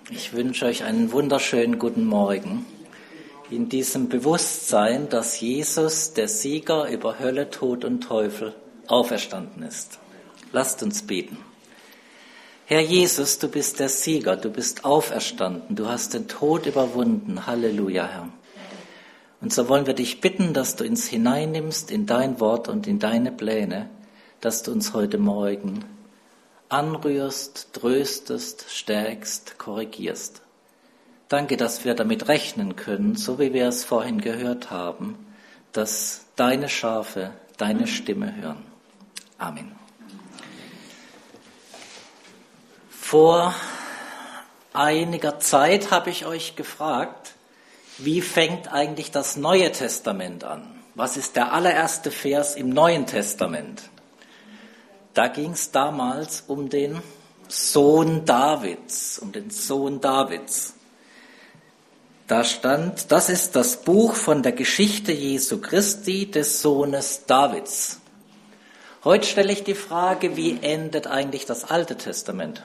Ich wünsche euch einen wunderschönen guten Morgen in diesem Bewusstsein, dass Jesus, der Sieger über Hölle, Tod und Teufel, auferstanden ist. Lasst uns beten. Herr Jesus, du bist der Sieger, du bist auferstanden, du hast den Tod überwunden. Halleluja, Herr. Und so wollen wir dich bitten, dass du uns hineinnimmst in dein Wort und in deine Pläne, dass du uns heute Morgen anrührst, tröstest, stärkst, korrigierst. Danke, dass wir damit rechnen können, so wie wir es vorhin gehört haben, dass deine Schafe deine Stimme hören. Amen. Vor einiger Zeit habe ich euch gefragt, wie fängt eigentlich das Neue Testament an? Was ist der allererste Vers im Neuen Testament? Da ging es damals um den Sohn Davids, Da stand, das ist das Buch von der Geschichte Jesu Christi, des Sohnes Davids. Heute stelle ich die Frage, wie endet eigentlich das Alte Testament?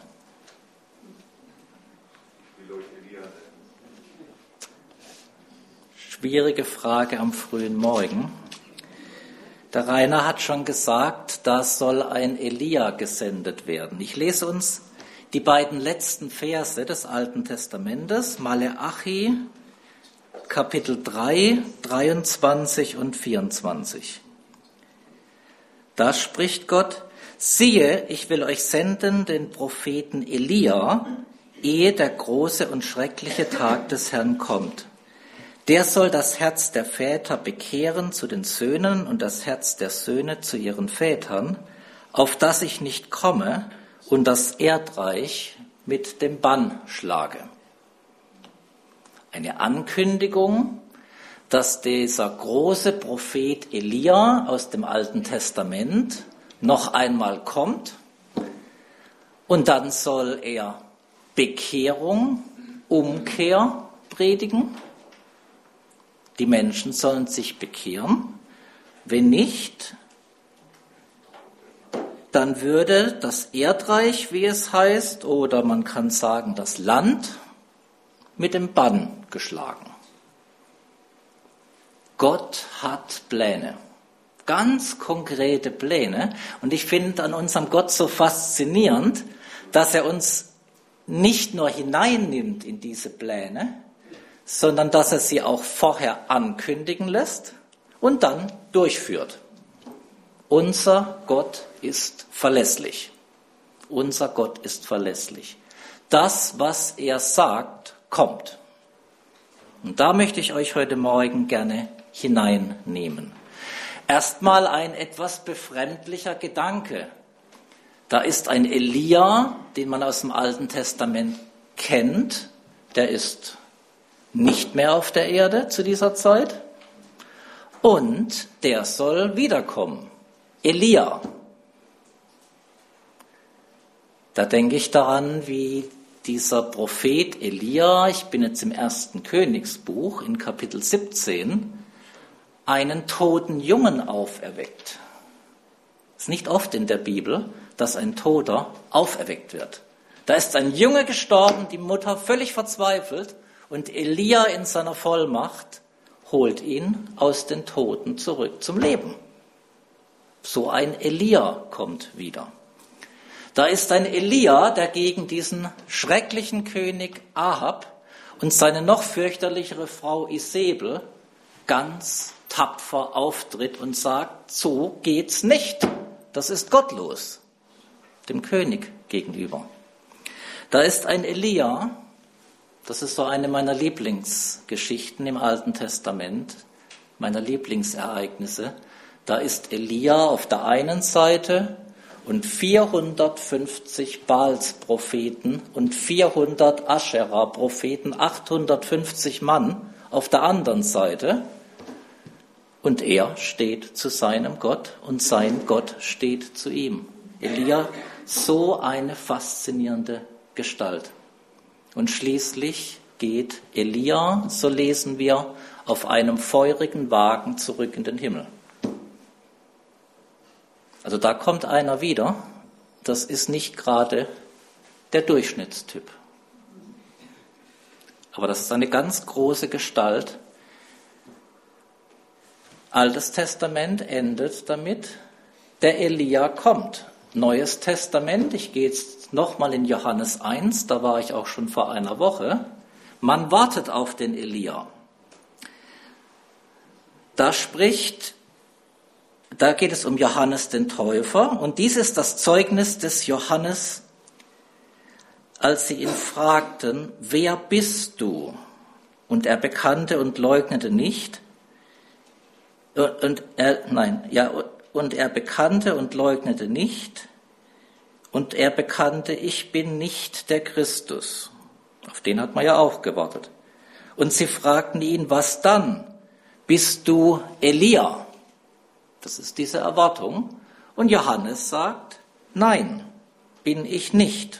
Schwierige Frage am frühen Morgen. Der Rainer hat schon gesagt, da soll ein Elia gesendet werden. Ich lese uns die beiden letzten Verse des Alten Testamentes, Maleachi, Kapitel 3, 23 und 24. Da spricht Gott: Siehe, ich will euch senden den Propheten Elia, ehe der große und schreckliche Tag des Herrn kommt. Der soll das Herz der Väter bekehren zu den Söhnen und das Herz der Söhne zu ihren Vätern, auf das ich nicht komme und das Erdreich mit dem Bann schlage. Eine Ankündigung, dass dieser große Prophet Elia aus dem Alten Testament noch einmal kommt und dann soll er Bekehrung, Umkehr predigen. Die Menschen sollen sich bekehren. Wenn nicht, dann würde das Erdreich, wie es heißt, oder man kann sagen das Land, mit dem Bann geschlagen. Gott hat Pläne, ganz konkrete Pläne. Und ich finde an unserem Gott so faszinierend, dass er uns nicht nur hineinnimmt in diese Pläne, sondern dass er sie auch vorher ankündigen lässt und dann durchführt. Unser Gott ist verlässlich. Unser Gott ist verlässlich. Das, was er sagt, kommt. Und da möchte ich euch heute Morgen gerne hineinnehmen. Erstmal ein etwas befremdlicher Gedanke. Da ist ein Elia, den man aus dem Alten Testament kennt, der ist nicht mehr auf der Erde zu dieser Zeit und der soll wiederkommen. Elia. Da denke ich daran, wie dieser Prophet Elia, ich bin jetzt im 1. Königsbuch in Kapitel 17, einen toten Jungen auferweckt. Es ist nicht oft in der Bibel, dass ein Toter auferweckt wird. Da ist ein Junge gestorben, die Mutter völlig verzweifelt, und Elia in seiner Vollmacht holt ihn aus den Toten zurück zum Leben. So ein Elia kommt wieder. Da ist ein Elia, der gegen diesen schrecklichen König Ahab und seine noch fürchterlichere Frau Isebel ganz tapfer auftritt und sagt, so geht's nicht. Das ist gottlos, dem König gegenüber. Da ist ein Elia, das ist so eine meiner Lieblingsgeschichten im Alten Testament, meiner Lieblingsereignisse. Da ist Elia auf der einen Seite und 450 Baals-Propheten und 400 Aschera-Propheten, 850 Mann auf der anderen Seite. Und er steht zu seinem Gott und sein Gott steht zu ihm. Elia, so eine faszinierende Gestalt. Und schließlich geht Elia, so lesen wir, auf einem feurigen Wagen zurück in den Himmel. Also da kommt einer wieder, das ist nicht gerade der Durchschnittstyp. Aber das ist eine ganz große Gestalt. Altes Testament endet damit, der Elia kommt. Neues Testament, ich gehe jetzt nochmal in Johannes 1, da war ich auch schon vor einer Woche. Man wartet auf den Elia. Da geht es um Johannes den Täufer und dies ist das Zeugnis des Johannes, als sie ihn fragten, wer bist du? Und er bekannte und leugnete nicht. Und er bekannte und leugnete nicht. Und er bekannte, ich bin nicht der Christus. Auf den hat man ja auch gewartet. Und sie fragten ihn, was dann? Bist du Elia? Das ist diese Erwartung. Und Johannes sagt, nein, bin ich nicht.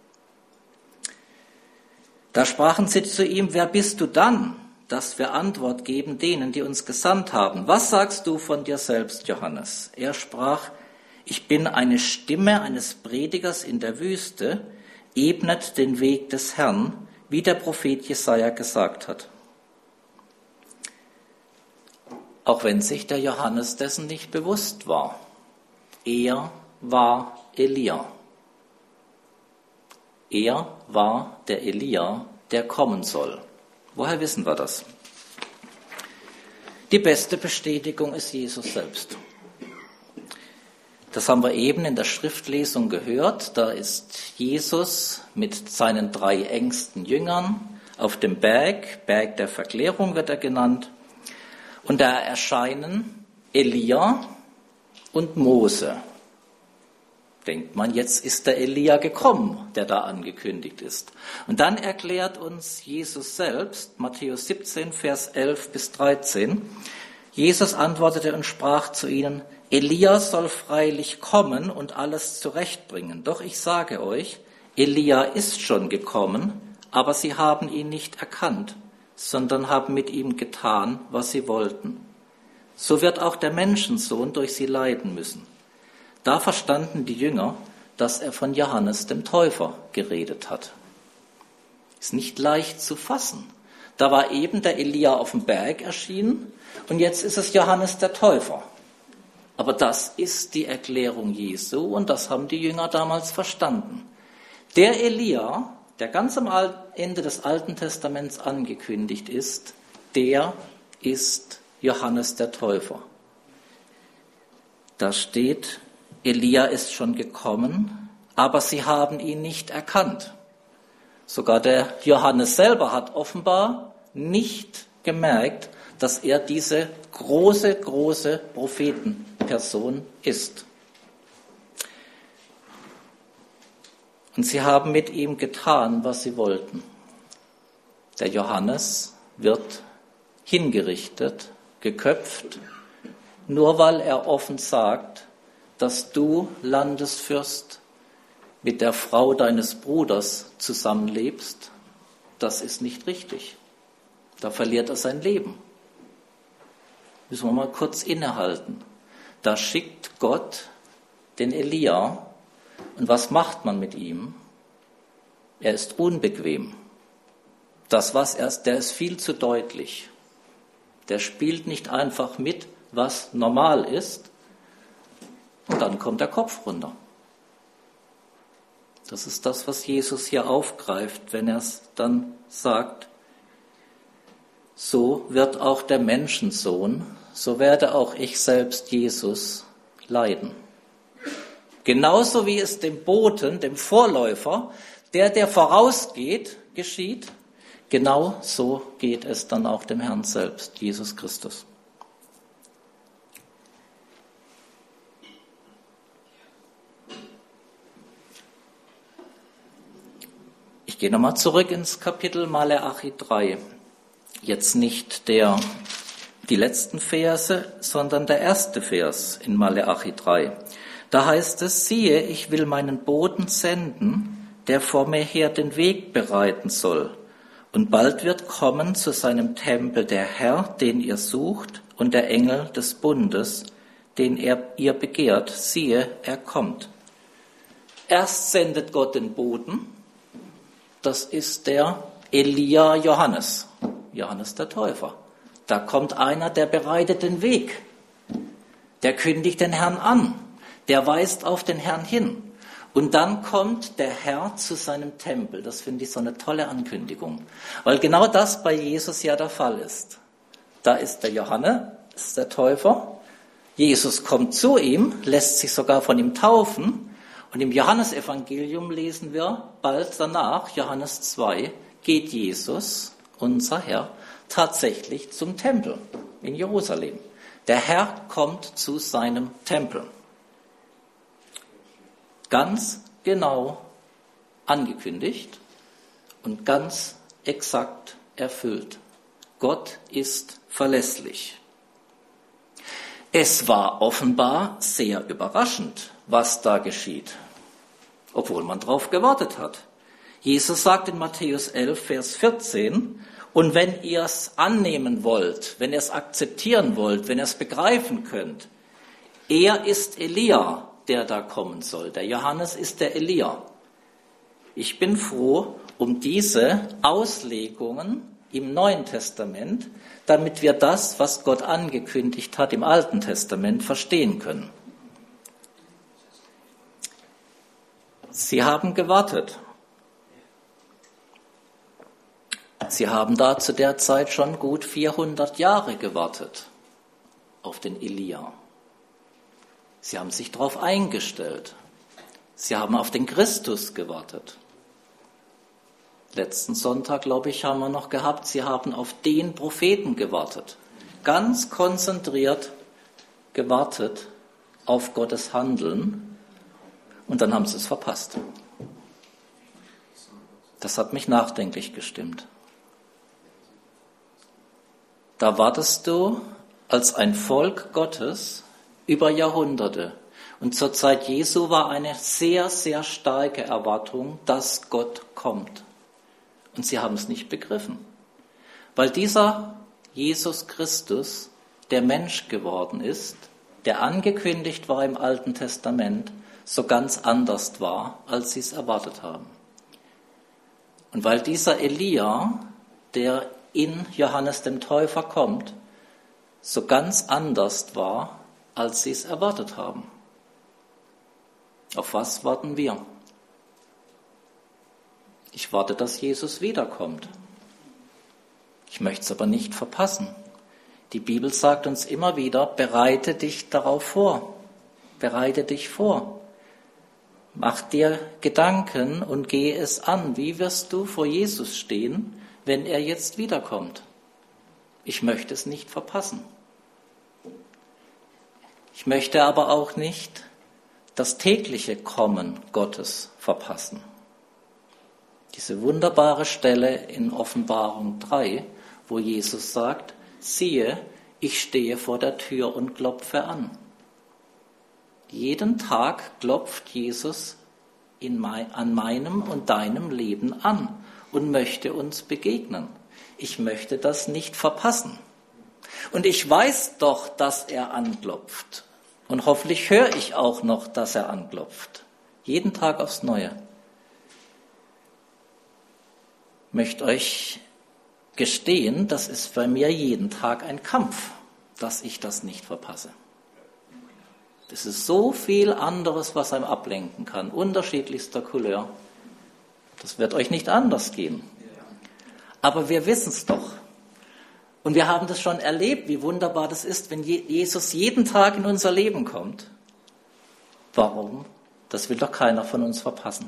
Da sprachen sie zu ihm, wer bist du dann, dass wir Antwort geben denen, die uns gesandt haben? Was sagst du von dir selbst, Johannes? Er sprach, ich bin eine Stimme eines Predigers in der Wüste, ebnet den Weg des Herrn, wie der Prophet Jesaja gesagt hat. Auch wenn sich der Johannes dessen nicht bewusst war. Er war Elia. Er war der Elia, der kommen soll. Woher wissen wir das? Die beste Bestätigung ist Jesus selbst. Das haben wir eben in der Schriftlesung gehört. Da ist Jesus mit seinen 3 engsten Jüngern auf dem Berg der Verklärung wird er genannt. Und da erscheinen Elia und Mose. Denkt man, jetzt ist der Elia gekommen, der da angekündigt ist. Und dann erklärt uns Jesus selbst, Matthäus 17, Vers 11 bis 13, Jesus antwortete und sprach zu ihnen, Elia soll freilich kommen und alles zurechtbringen. Doch ich sage euch, Elia ist schon gekommen, aber sie haben ihn nicht erkannt, sondern haben mit ihm getan, was sie wollten. So wird auch der Menschensohn durch sie leiden müssen. Da verstanden die Jünger, dass er von Johannes dem Täufer geredet hat. Ist nicht leicht zu fassen. Da war eben der Elia auf dem Berg erschienen und jetzt ist es Johannes der Täufer. Aber das ist die Erklärung Jesu und das haben die Jünger damals verstanden. Der Elia, der ganz am Ende des Alten Testaments angekündigt ist, der ist Johannes der Täufer. Da steht, Elia ist schon gekommen, aber sie haben ihn nicht erkannt. Sogar der Johannes selber hat offenbar nicht gemerkt, dass er diese große Prophetenperson ist. Und sie haben mit ihm getan, was sie wollten. Der Johannes wird hingerichtet, geköpft, nur weil er offen sagt, dass du, Landesfürst, mit der Frau deines Bruders zusammenlebst, das ist nicht richtig. Da verliert er sein Leben. Müssen wir mal kurz innehalten. Da schickt Gott den Elia. Und was macht man mit ihm? Er ist unbequem. Der ist viel zu deutlich. Der spielt nicht einfach mit, was normal ist. Und dann kommt der Kopf runter. Das ist das, was Jesus hier aufgreift, wenn er es dann sagt, so wird auch der Menschensohn, so werde auch ich selbst, Jesus, leiden. Genauso wie es dem Boten, dem Vorläufer, der vorausgeht, geschieht, genau so geht es dann auch dem Herrn selbst, Jesus Christus. Ich gehe nochmal zurück ins Kapitel Maleachi 3. Jetzt nicht die letzten Verse, sondern der erste Vers in Maleachi 3. Da heißt es, siehe, ich will meinen Boten senden, der vor mir her den Weg bereiten soll. Und bald wird kommen zu seinem Tempel der Herr, den ihr sucht, und der Engel des Bundes, den ihr begehrt. Siehe, er kommt. Erst sendet Gott den Boten, das ist der Elia, Johannes der Täufer. Da kommt einer, der bereitet den Weg. Der kündigt den Herrn an. Der weist auf den Herrn hin. Und dann kommt der Herr zu seinem Tempel. Das finde ich so eine tolle Ankündigung. Weil genau das bei Jesus ja der Fall ist. Da ist der Johannes, ist der Täufer. Jesus kommt zu ihm, lässt sich sogar von ihm taufen. Und im Johannesevangelium lesen wir bald danach, Johannes 2, geht Jesus, unser Herr, tatsächlich zum Tempel in Jerusalem. Der Herr kommt zu seinem Tempel. Ganz genau angekündigt und ganz exakt erfüllt. Gott ist verlässlich. Es war offenbar sehr überraschend, was da geschieht, obwohl man drauf gewartet hat. Jesus sagt in Matthäus 11, Vers 14, und wenn ihr es annehmen wollt, wenn ihr es akzeptieren wollt, wenn ihr es begreifen könnt, er ist Elia, der da kommen soll. Der Johannes ist der Elia. Ich bin froh um diese Auslegungen im Neuen Testament, damit wir das, was Gott angekündigt hat im Alten Testament, verstehen können. Sie haben gewartet. Sie haben da zu der Zeit schon gut 400 Jahre gewartet auf den Elia. Sie haben sich darauf eingestellt. Sie haben auf den Christus gewartet. Letzten Sonntag, glaube ich, haben wir noch gehabt, sie haben auf den Propheten gewartet. Ganz konzentriert gewartet auf Gottes Handeln und dann haben sie es verpasst. Das hat mich nachdenklich gestimmt. Da wartest du als ein Volk Gottes über Jahrhunderte. Und zur Zeit Jesu war eine sehr, sehr starke Erwartung, dass Gott kommt. Und sie haben es nicht begriffen. Weil dieser Jesus Christus, der Mensch geworden ist, der angekündigt war im Alten Testament, so ganz anders war, als sie es erwartet haben. Und weil dieser Elia, der in Johannes dem Täufer kommt, so ganz anders war, als sie es erwartet haben. Auf was warten wir? Ich warte, dass Jesus wiederkommt. Ich möchte es aber nicht verpassen. Die Bibel sagt uns immer wieder, bereite dich darauf vor. Bereite dich vor. Mach dir Gedanken und gehe es an. Wie wirst du vor Jesus stehen, wenn er jetzt wiederkommt? Ich möchte es nicht verpassen. Ich möchte aber auch nicht das tägliche Kommen Gottes verpassen. Diese wunderbare Stelle in Offenbarung 3, wo Jesus sagt, siehe, ich stehe vor der Tür und klopfe an. Jeden Tag klopft Jesus an meinem und deinem Leben an und möchte uns begegnen. Ich möchte das nicht verpassen. Und ich weiß doch, dass er anklopft. Und hoffentlich höre ich auch noch, dass er anklopft. Jeden Tag aufs Neue. Ich möchte euch gestehen, das ist bei mir jeden Tag ein Kampf, dass ich das nicht verpasse. Es ist so viel anderes, was einem ablenken kann, unterschiedlichster Couleur. Das wird euch nicht anders gehen. Aber wir wissen es doch. Und wir haben das schon erlebt, wie wunderbar das ist, wenn Jesus jeden Tag in unser Leben kommt. Warum? Das will doch keiner von uns verpassen.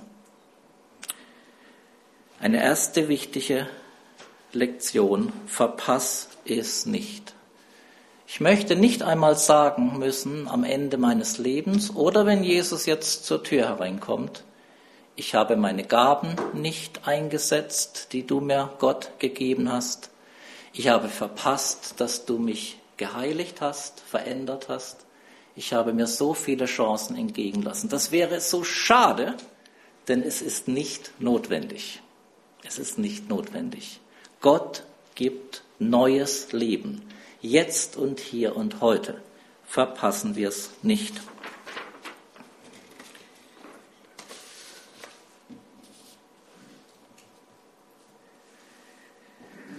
Eine erste wichtige Lektion, verpass es nicht. Ich möchte nicht einmal sagen müssen am Ende meines Lebens oder wenn Jesus jetzt zur Tür hereinkommt, ich habe meine Gaben nicht eingesetzt, die du mir, Gott, gegeben hast. Ich habe verpasst, dass du mich geheiligt hast, verändert hast. Ich habe mir so viele Chancen entgegenlassen. Das wäre so schade, denn es ist nicht notwendig. Es ist nicht notwendig. Gott gibt neues Leben. Jetzt und hier und heute. Verpassen wir es nicht.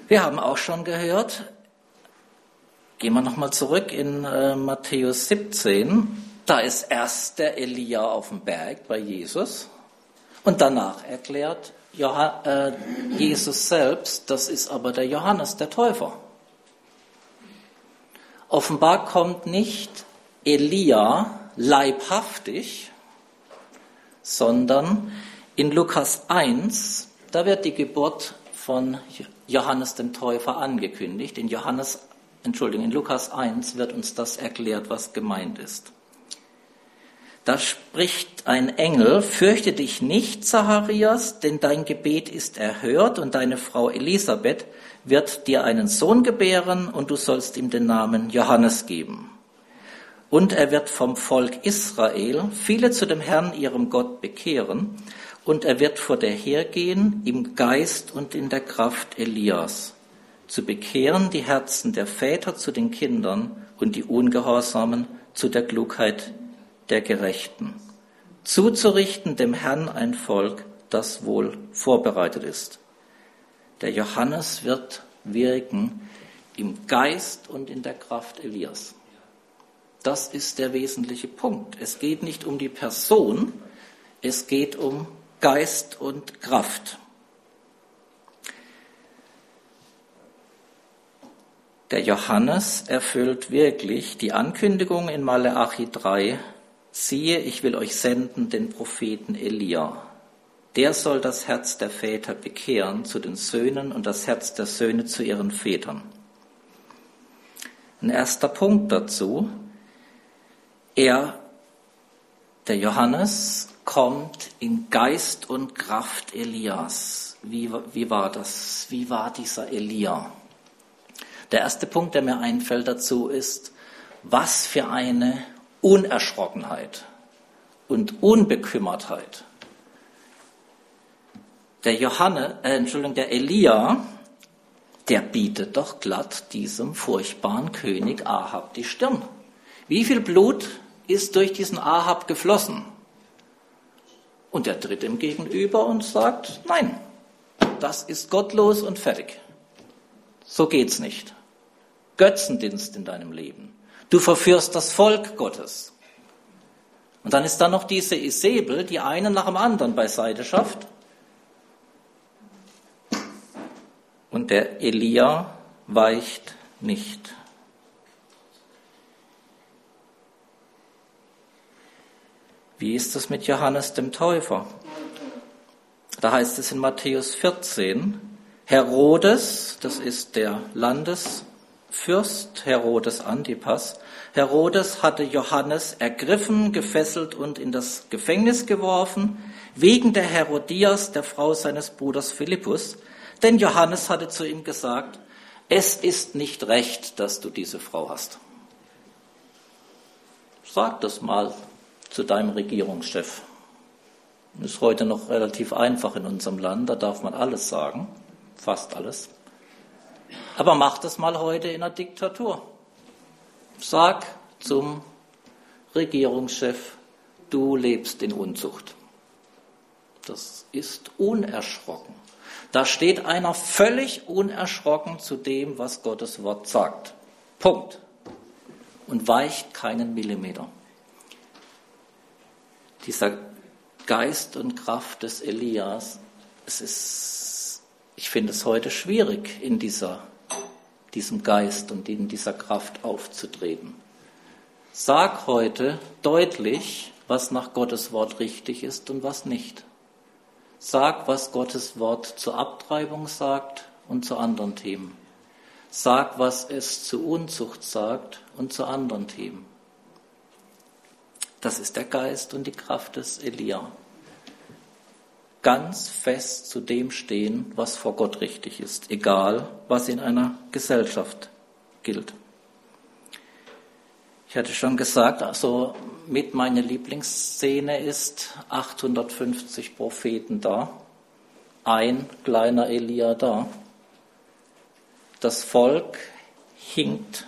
Wir haben auch schon gehört, gehen wir nochmal zurück in Matthäus 17, da ist erst der Elia auf dem Berg bei Jesus und danach erklärt Jesus selbst, das ist aber der Johannes, der Täufer. Offenbar kommt nicht Elia leibhaftig, sondern in Lukas 1, da wird die Geburt von Johannes dem Täufer angekündigt. In Lukas 1 wird uns das erklärt, was gemeint ist. Da spricht ein Engel: Fürchte dich nicht, Zacharias, denn dein Gebet ist erhört und deine Frau Elisabeth wird dir einen Sohn gebären und du sollst ihm den Namen Johannes geben. Und er wird vom Volk Israel viele zu dem Herrn, ihrem Gott, bekehren und er wird vor dir hergehen im Geist und in der Kraft Elias, zu bekehren die Herzen der Väter zu den Kindern und die Ungehorsamen zu der Klugheit der Gerechten, zuzurichten dem Herrn ein Volk, das wohl vorbereitet ist. Der Johannes wird wirken im Geist und in der Kraft Elias. Das ist der wesentliche Punkt. Es geht nicht um die Person, es geht um Geist und Kraft. Der Johannes erfüllt wirklich die Ankündigung in Maleachi 3, siehe, ich will euch senden den Propheten Elia. Der soll das Herz der Väter bekehren zu den Söhnen und das Herz der Söhne zu ihren Vätern. Ein erster Punkt dazu: der Johannes kommt in Geist und Kraft Elias. Wie war das? Wie war dieser Elia? Der erste Punkt, der mir einfällt dazu, ist, was für eine Unerschrockenheit und Unbekümmertheit. Der Elia, der bietet doch glatt diesem furchtbaren König Ahab die Stirn. Wie viel Blut ist durch diesen Ahab geflossen? Und er tritt ihm gegenüber und sagt, nein, das ist gottlos und fertig. So geht's nicht. Götzendienst in deinem Leben. Du verführst das Volk Gottes. Und dann ist da noch diese Isabel, die einen nach dem anderen beiseite schafft. Und der Elia weicht nicht. Wie ist es mit Johannes dem Täufer? Da heißt es in Matthäus 14, Herodes, das ist der Landesfürst, Herodes Antipas, Herodes hatte Johannes ergriffen, gefesselt und in das Gefängnis geworfen, wegen der Herodias, der Frau seines Bruders Philippus, denn Johannes hatte zu ihm gesagt, es ist nicht recht, dass du diese Frau hast. Sag das mal zu deinem Regierungschef. Das ist heute noch relativ einfach in unserem Land, da darf man alles sagen, fast alles. Aber mach das mal heute in einer Diktatur. Sag zum Regierungschef, du lebst in Unzucht. Das ist unerschrocken. Da steht einer völlig unerschrocken zu dem, was Gottes Wort sagt. Punkt. Und weicht keinen Millimeter. Dieser Geist und Kraft des Elias, ich finde es heute schwierig, in diesem Geist und in dieser Kraft aufzutreten. Sag heute deutlich, was nach Gottes Wort richtig ist und was nicht. Sag, was Gottes Wort zur Abtreibung sagt und zu anderen Themen. Sag, was es zu Unzucht sagt und zu anderen Themen. Das ist der Geist und die Kraft des Elia. Ganz fest zu dem stehen, was vor Gott richtig ist, egal was in einer Gesellschaft gilt. Ich hatte schon gesagt, also mit meiner Lieblingsszene ist 850 Propheten da, ein kleiner Elia da. Das Volk hinkt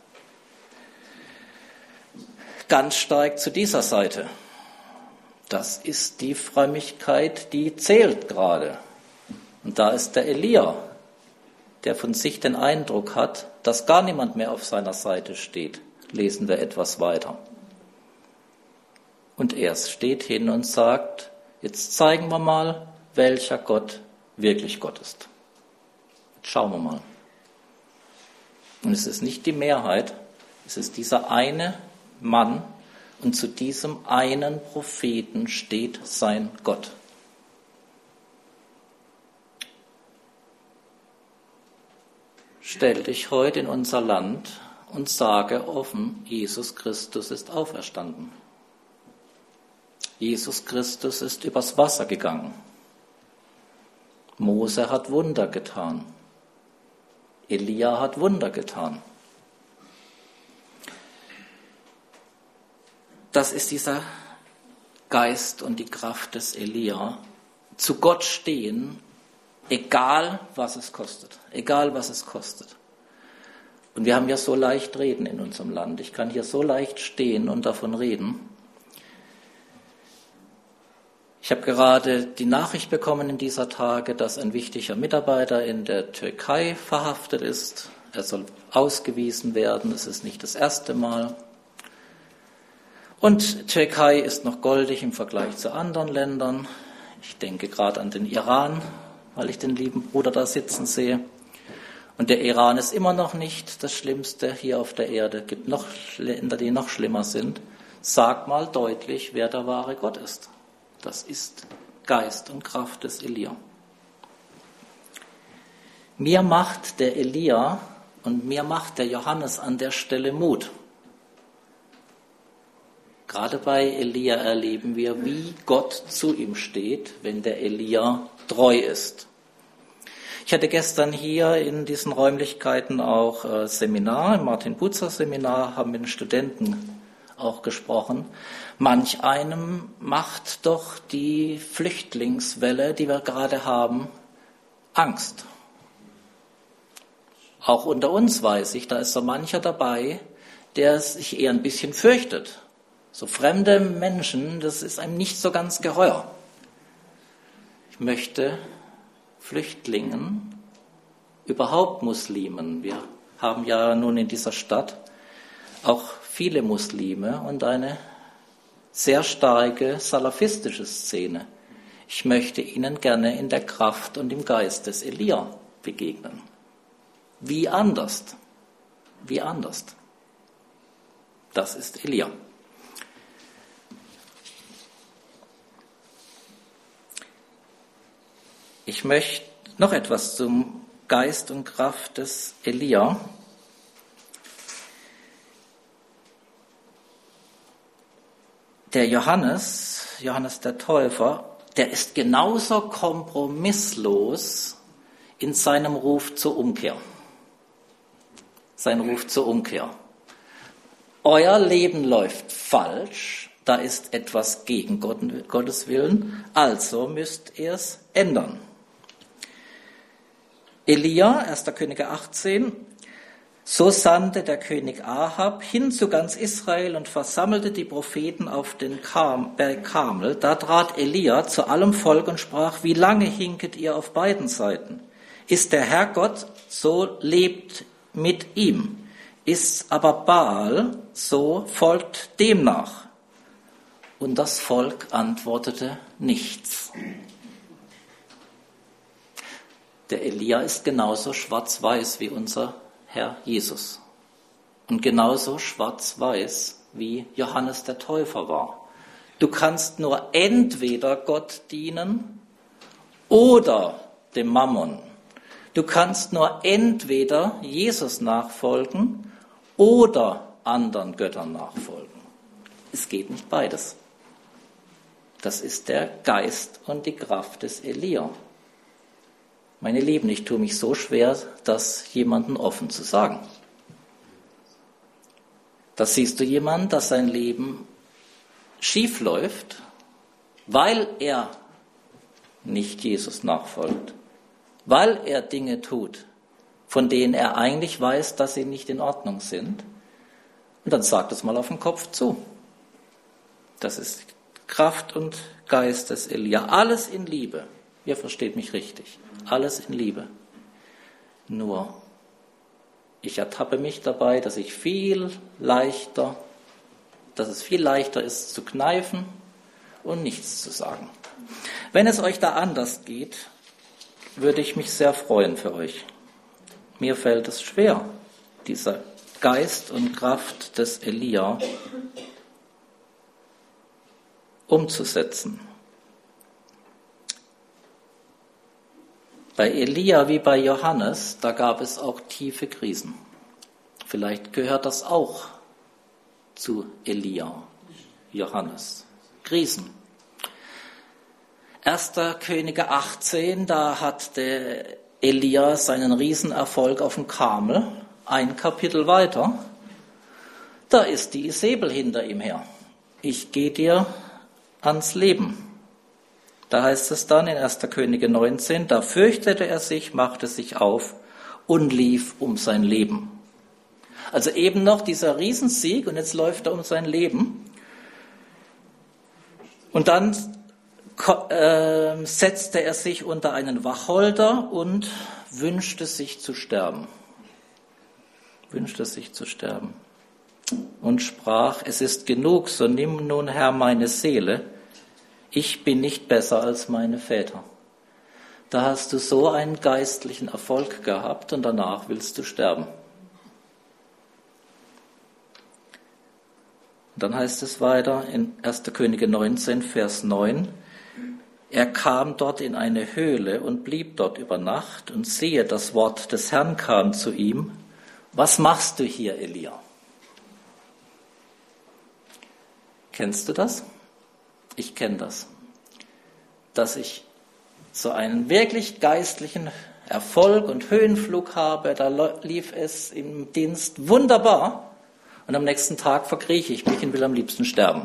ganz stark zu dieser Seite. Das ist die Frömmigkeit, die zählt gerade. Und da ist der Elia, der von sich den Eindruck hat, dass gar niemand mehr auf seiner Seite steht. Lesen wir etwas weiter. Und er steht hin und sagt, jetzt zeigen wir mal, welcher Gott wirklich Gott ist. Jetzt schauen wir mal. Und es ist nicht die Mehrheit, es ist dieser eine Mann, und zu diesem einen Propheten steht sein Gott. Stell dich heute in unser Land und sage offen, Jesus Christus ist auferstanden. Jesus Christus ist übers Wasser gegangen. Mose hat Wunder getan. Elia hat Wunder getan. Das ist dieser Geist und die Kraft des Elia. Zu Gott stehen, egal was es kostet. Egal was es kostet. Und wir haben ja so leicht reden in unserem Land. Ich kann hier so leicht stehen und davon reden. Ich habe gerade die Nachricht bekommen in dieser Tage, dass ein wichtiger Mitarbeiter in der Türkei verhaftet ist. Er soll ausgewiesen werden. Es ist nicht das erste Mal. Und Türkei ist noch goldig im Vergleich zu anderen Ländern. Ich denke gerade an den Iran, weil ich den lieben Bruder da sitzen sehe. Und der Iran ist immer noch nicht das Schlimmste hier auf der Erde. Es gibt noch Länder, die noch schlimmer sind. Sag mal deutlich, wer der wahre Gott ist. Das ist Geist und Kraft des Elia. Mir macht der Elia und mir macht der Johannes an der Stelle Mut. Gerade bei Elia erleben wir, wie Gott zu ihm steht, wenn der Elia treu ist. Ich hatte gestern hier in diesen Räumlichkeiten auch Seminar, im Martin-Butzer-Seminar, haben mit den Studenten auch gesprochen. Manch einem macht doch die Flüchtlingswelle, die wir gerade haben, Angst. Auch unter uns weiß ich, da ist so mancher dabei, der sich eher ein bisschen fürchtet. So fremde Menschen, das ist einem nicht so ganz geheuer. Ich möchte Flüchtlingen, überhaupt Muslimen, wir haben ja nun in dieser Stadt auch viele Muslime und eine sehr starke salafistische Szene. Ich möchte ihnen gerne in der Kraft und im Geist des Elia begegnen. Wie anders? Wie anders? Das ist Elia. Ich möchte noch etwas zum Geist und Kraft des Elia. Der Johannes der Täufer, der ist genauso kompromisslos in seinem Ruf zur Umkehr. Sein Ruf zur Umkehr. Euer Leben läuft falsch, da ist etwas gegen Gottes Willen, also müsst ihr es ändern. Elia, 1. Könige 18, so sandte der König Ahab hin zu ganz Israel und versammelte die Propheten auf den Berg Karmel. Da trat Elia zu allem Volk und sprach, wie lange hinket ihr auf beiden Seiten? Ist der Herr Gott, so lebt mit ihm. Ist aber Baal, so folgt dem nach. Und das Volk antwortete nichts. Der Elia ist genauso schwarz-weiß wie unser Herr Jesus. Und genauso schwarz-weiß wie Johannes der Täufer war. Du kannst nur entweder Gott dienen oder dem Mammon. Du kannst nur entweder Jesus nachfolgen oder anderen Göttern nachfolgen. Es geht nicht beides. Das ist der Geist und die Kraft des Elia. Meine Lieben, ich tue mich so schwer, das jemandem offen zu sagen. Da siehst du jemanden, dass sein Leben schief läuft, weil er nicht Jesus nachfolgt, weil er Dinge tut, von denen er eigentlich weiß, dass sie nicht in Ordnung sind. Und dann sagt es mal auf den Kopf zu. Das ist Kraft und Geist des Elia. Alles in Liebe. Ihr versteht mich richtig. Alles in Liebe. Nur, ich ertappe mich dabei, dass es viel leichter ist zu kneifen und nichts zu sagen. Wenn es euch da anders geht, würde ich mich sehr freuen für euch. Mir fällt es schwer, dieser Geist und Kraft des Elia umzusetzen. Bei Elia wie bei Johannes, da gab es auch tiefe Krisen. Vielleicht gehört das auch zu Elia, Johannes. Krisen. 1. Könige 18, da hat der Elia seinen Riesenerfolg auf dem Karmel. Ein Kapitel weiter, da ist die Isabel hinter ihm her. Ich gehe dir ans Leben. Da heißt es dann in 1. Könige 19, da fürchtete er sich, machte sich auf und lief um sein Leben. Also eben noch dieser Riesensieg und jetzt läuft er um sein Leben. Und dann setzte er sich unter einen Wacholder und wünschte sich zu sterben. Und sprach, es ist genug, so nimm nun, Herr, meine Seele, ich bin nicht besser als meine Väter. Da hast du so einen geistlichen Erfolg gehabt und danach willst du sterben. Und dann heißt es weiter in 1. Könige 19, Vers 9, er kam dort in eine Höhle und blieb dort über Nacht und siehe, das Wort des Herrn kam zu ihm, was machst du hier, Elia? Kennst du das? Ich kenne das. Dass ich so einen wirklich geistlichen Erfolg und Höhenflug habe, da lief es im Dienst wunderbar und am nächsten Tag verkrieche ich mich und will am liebsten sterben.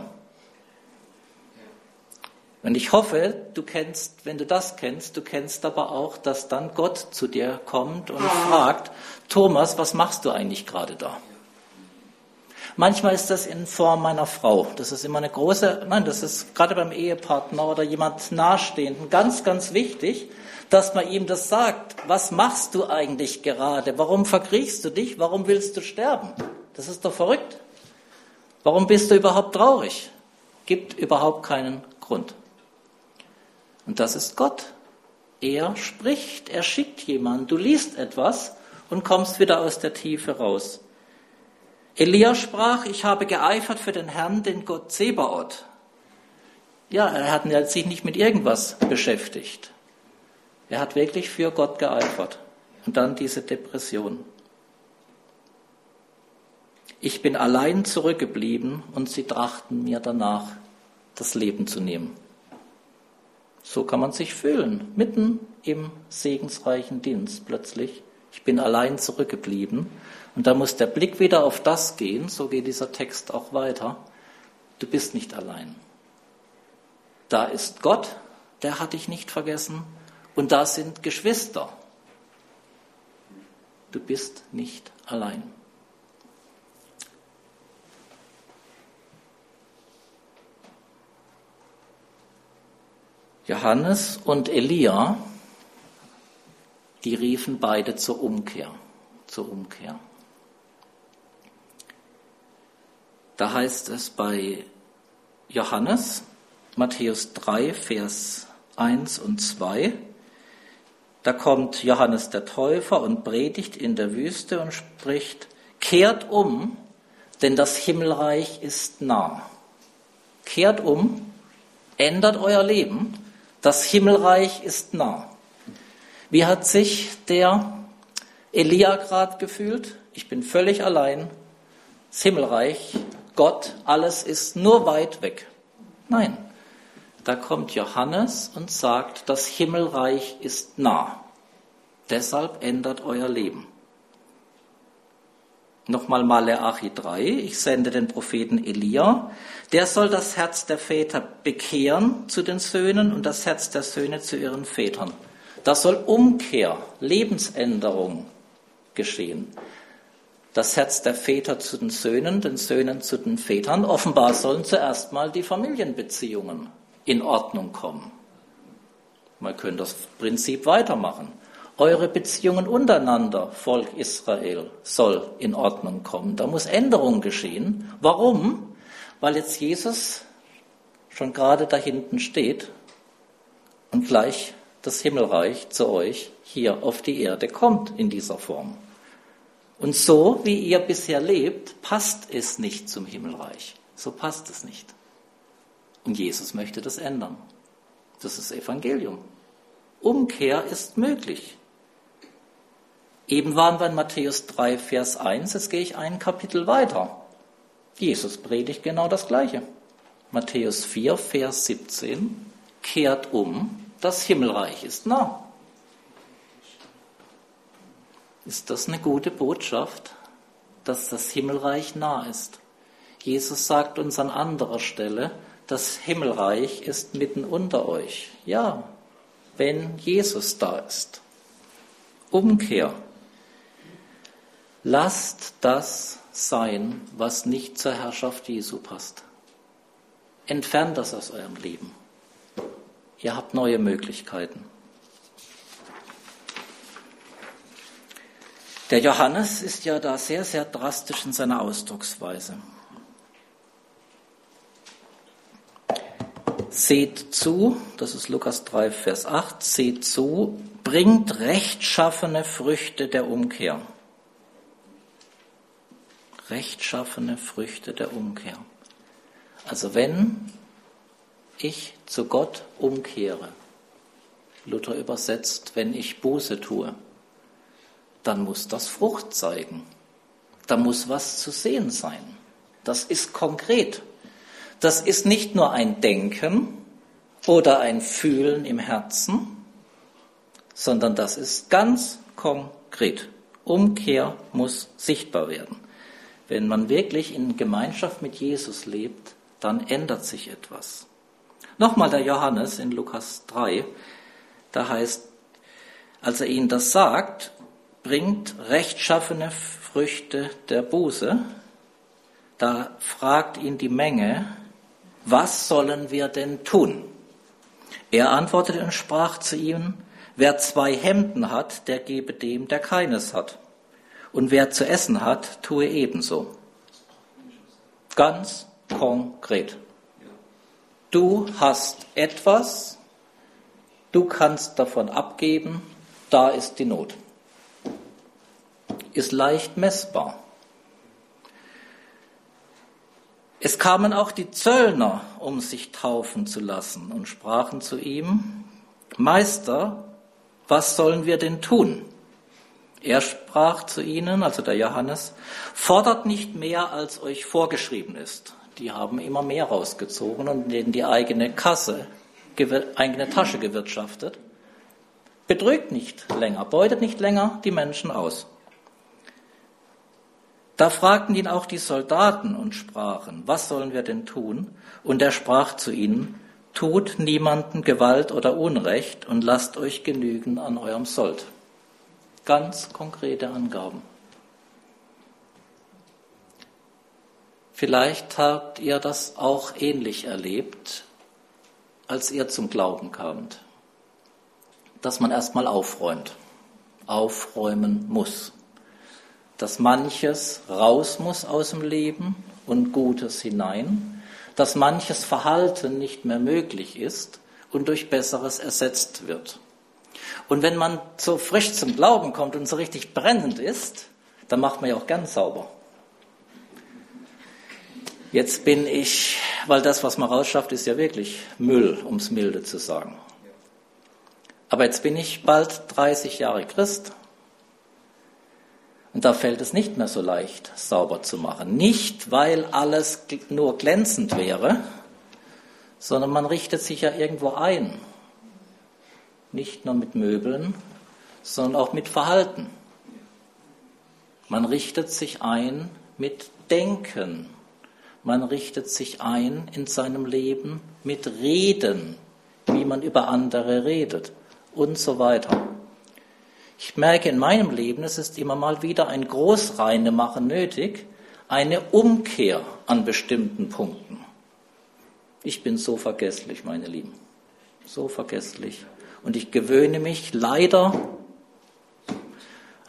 Und ich hoffe, wenn du das kennst, du kennst aber auch, dass dann Gott zu dir kommt und fragt, Thomas, was machst du eigentlich gerade da? Manchmal ist das in Form meiner Frau. Das ist immer das ist gerade beim Ehepartner oder jemand Nahestehenden ganz, ganz wichtig, dass man ihm das sagt. Was machst du eigentlich gerade? Warum verkriechst du dich? Warum willst du sterben? Das ist doch verrückt. Warum bist du überhaupt traurig? Gibt überhaupt keinen Grund. Und das ist Gott. Er spricht, er schickt jemanden. Du liest etwas und kommst wieder aus der Tiefe raus. Elia sprach, ich habe geeifert für den Herrn, den Gott Zebaoth. Ja, er hat sich nicht mit irgendwas beschäftigt. Er hat wirklich für Gott geeifert. Und dann diese Depression. Ich bin allein zurückgeblieben und sie trachten mir danach, das Leben zu nehmen. So kann man sich fühlen, mitten im segensreichen Dienst plötzlich. Ich bin allein zurückgeblieben. Und da muss der Blick wieder auf das gehen, so geht dieser Text auch weiter. Du bist nicht allein. Da ist Gott, der hat dich nicht vergessen. Und da sind Geschwister. Du bist nicht allein. Johannes und Elia, die riefen beide zur Umkehr. Da heißt es bei Johannes, Matthäus 3, Vers 1 und 2, da kommt Johannes der Täufer und predigt in der Wüste und spricht, kehrt um, denn das Himmelreich ist nah. Kehrt um, ändert euer Leben, das Himmelreich ist nah. Wie hat sich der Elia gerade gefühlt? Ich bin völlig allein. Das Himmelreich, Gott, alles ist nur weit weg. Nein, da kommt Johannes und sagt, das Himmelreich ist nah. Deshalb ändert euer Leben. Nochmal Maleachi 3, ich sende den Propheten Elia, der soll das Herz der Väter bekehren zu den Söhnen und das Herz der Söhne zu ihren Vätern. Da soll Umkehr, Lebensänderung geschehen. Das Herz der Väter zu den Söhnen zu den Vätern. Offenbar sollen zuerst mal die Familienbeziehungen in Ordnung kommen. Man könnte das Prinzip weitermachen. Eure Beziehungen untereinander, Volk Israel, soll in Ordnung kommen. Da muss Änderung geschehen. Warum? Weil jetzt Jesus schon gerade da hinten steht und gleich das Himmelreich zu euch hier auf die Erde kommt in dieser Form. Und so, wie ihr bisher lebt, passt es nicht zum Himmelreich. So passt es nicht. Und Jesus möchte das ändern. Das ist das Evangelium. Umkehr ist möglich. Eben waren wir in Matthäus 3, Vers 1, jetzt gehe ich ein Kapitel weiter. Jesus predigt genau das Gleiche. Matthäus 4, Vers 17, kehrt um, das Himmelreich ist nah. Ist das eine gute Botschaft, dass das Himmelreich nah ist? Jesus sagt uns an anderer Stelle, das Himmelreich ist mitten unter euch. Ja, wenn Jesus da ist. Umkehr. Lasst das sein, was nicht zur Herrschaft Jesu passt. Entfernt das aus eurem Leben. Ihr habt neue Möglichkeiten. Der Johannes ist ja da sehr, sehr drastisch in seiner Ausdrucksweise. Seht zu, das ist Lukas 3, Vers 8, seht zu, bringt rechtschaffene Früchte der Umkehr. Rechtschaffene Früchte der Umkehr. Also wenn ich zu Gott umkehre, Luther übersetzt, wenn ich Buße tue, dann muss das Frucht zeigen. Da muss was zu sehen sein. Das ist konkret. Das ist nicht nur ein Denken oder ein Fühlen im Herzen, sondern das ist ganz konkret. Umkehr muss sichtbar werden. Wenn man wirklich in Gemeinschaft mit Jesus lebt, dann ändert sich etwas. Nochmal der Johannes in Lukas 3, da heißt, als er ihnen das sagt, bringt rechtschaffene Früchte der Buße, da fragt ihn die Menge, was sollen wir denn tun? Er antwortete und sprach zu ihnen, wer 2 Hemden hat, der gebe dem, der keines hat. Und wer zu essen hat, tue ebenso. Ganz konkret. Du hast etwas, du kannst davon abgeben, da ist die Not. Ist leicht messbar. Es kamen auch die Zöllner, um sich taufen zu lassen, und sprachen zu ihm, Meister, was sollen wir denn tun? Er sprach zu ihnen, also der Johannes, fordert nicht mehr, als euch vorgeschrieben ist. Die haben immer mehr rausgezogen und in die eigene Tasche gewirtschaftet. Betrügt nicht länger, beutet nicht länger die Menschen aus. Da fragten ihn auch die Soldaten und sprachen, was sollen wir denn tun? Und er sprach zu ihnen, tut niemanden Gewalt oder Unrecht und lasst euch genügen an eurem Sold. Ganz konkrete Angaben. Vielleicht habt ihr das auch ähnlich erlebt, als ihr zum Glauben kamt. Dass man erstmal aufräumen muss. Dass manches raus muss aus dem Leben und Gutes hinein, dass manches Verhalten nicht mehr möglich ist und durch Besseres ersetzt wird. Und wenn man so frisch zum Glauben kommt und so richtig brennend ist, dann macht man ja auch gern sauber. Jetzt bin ich, weil das, was man rausschafft, ist ja wirklich Müll, um es milde zu sagen. Aber jetzt bin ich bald 30 Jahre Christ. Und da fällt es nicht mehr so leicht, sauber zu machen. Nicht, weil alles nur glänzend wäre, sondern man richtet sich ja irgendwo ein. Nicht nur mit Möbeln, sondern auch mit Verhalten. Man richtet sich ein mit Denken. Man richtet sich ein in seinem Leben mit Reden, wie man über andere redet und so weiter. Ich merke in meinem Leben, es ist immer mal wieder ein Großreinemachen nötig, eine Umkehr an bestimmten Punkten. Ich bin so vergesslich, meine Lieben, so vergesslich. Und ich gewöhne mich leider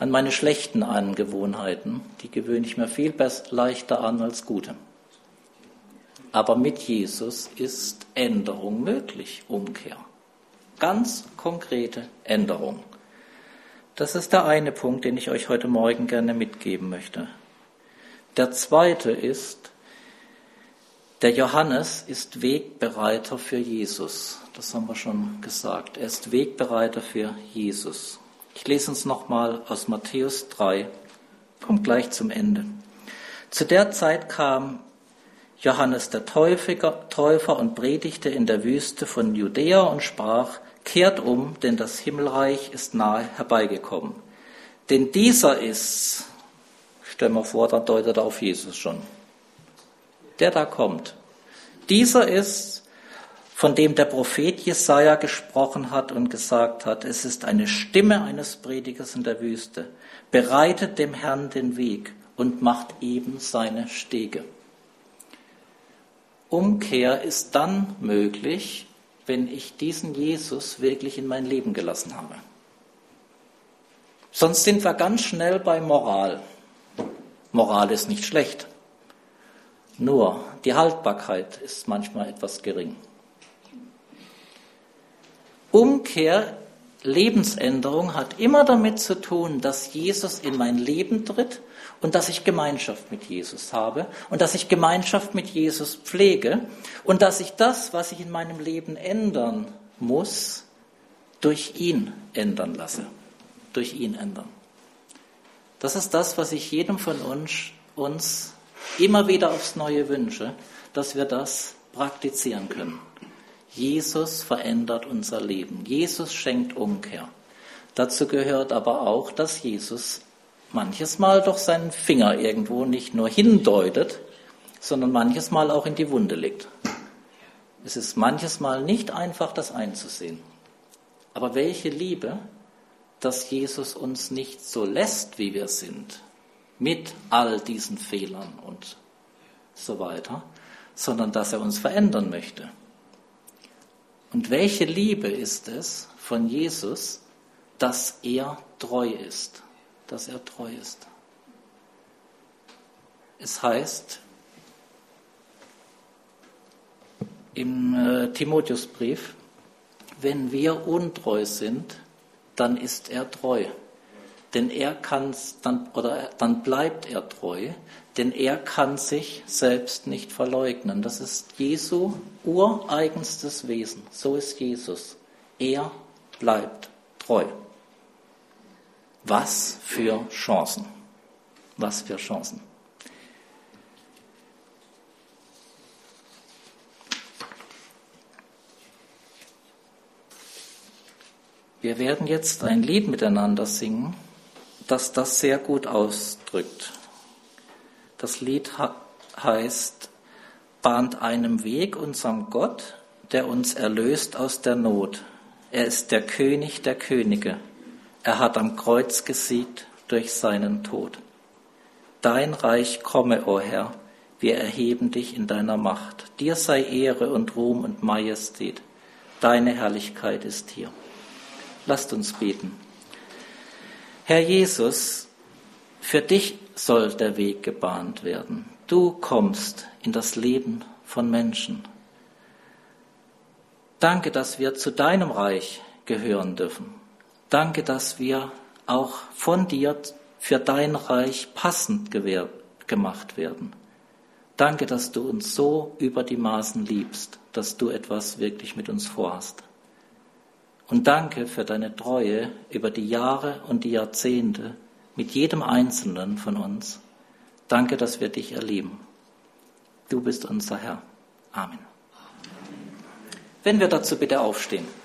an meine schlechten Angewohnheiten. Die gewöhne ich mir viel leichter an als gute. Aber mit Jesus ist Änderung möglich, Umkehr. Ganz konkrete Änderung. Das ist der eine Punkt, den ich euch heute Morgen gerne mitgeben möchte. Der zweite ist, der Johannes ist Wegbereiter für Jesus. Das haben wir schon gesagt. Er ist Wegbereiter für Jesus. Ich lese uns nochmal aus Matthäus 3, kommt gleich zum Ende. Zu der Zeit kam Johannes der Täufer und predigte in der Wüste von Judäa und sprach, kehrt um, denn das Himmelreich ist nahe herbeigekommen. Denn dieser ist, stellen wir vor, da deutet er auf Jesus schon, der da kommt. Dieser ist, von dem der Prophet Jesaja gesprochen hat und gesagt hat, es ist eine Stimme eines Predigers in der Wüste, bereitet dem Herrn den Weg und macht eben seine Stege. Umkehr ist dann möglich, wenn ich diesen Jesus wirklich in mein Leben gelassen habe. Sonst sind wir ganz schnell bei Moral. Moral ist nicht schlecht. Nur die Haltbarkeit ist manchmal etwas gering. Umkehr, Lebensänderung hat immer damit zu tun, dass Jesus in mein Leben tritt und dass ich Gemeinschaft mit Jesus habe und dass ich Gemeinschaft mit Jesus pflege und dass ich das, was ich in meinem Leben ändern muss, durch ihn ändern lasse. Durch ihn ändern. Das ist das, was ich jedem von uns immer wieder aufs Neue wünsche, dass wir das praktizieren können. Jesus verändert unser Leben. Jesus schenkt Umkehr. Dazu gehört aber auch, dass Jesus manches Mal doch seinen Finger irgendwo nicht nur hindeutet, sondern manches Mal auch in die Wunde legt. Es ist manches Mal nicht einfach, das einzusehen. Aber welche Liebe, dass Jesus uns nicht so lässt, wie wir sind, mit all diesen Fehlern und so weiter, sondern dass er uns verändern möchte. Und welche Liebe ist es von Jesus, dass er treu ist, dass er treu ist. Es heißt im Timotheusbrief, wenn wir untreu sind, dann ist er treu. Denn dann bleibt er treu, denn er kann sich selbst nicht verleugnen. Das ist Jesu ureigenstes Wesen. So ist Jesus. Er bleibt treu. Was für Chancen. Was für Chancen. Wir werden jetzt ein Lied miteinander singen, das das sehr gut ausdrückt. Das Lied heißt, bahnt einem Weg unserem Gott, der uns erlöst aus der Not. Er ist der König der Könige. Er hat am Kreuz gesiegt durch seinen Tod. Dein Reich komme, o Herr, wir erheben dich in deiner Macht. Dir sei Ehre und Ruhm und Majestät. Deine Herrlichkeit ist hier. Lasst uns beten. Herr Jesus, für dich soll der Weg gebahnt werden. Du kommst in das Leben von Menschen. Danke, dass wir zu deinem Reich gehören dürfen. Danke, dass wir auch von dir für dein Reich passend gemacht werden. Danke, dass du uns so über die Maßen liebst, dass du etwas wirklich mit uns vorhast. Und danke für deine Treue über die Jahre und die Jahrzehnte mit jedem Einzelnen von uns. Danke, dass wir dich erleben. Du bist unser Herr. Amen. Wenn wir dazu bitte aufstehen.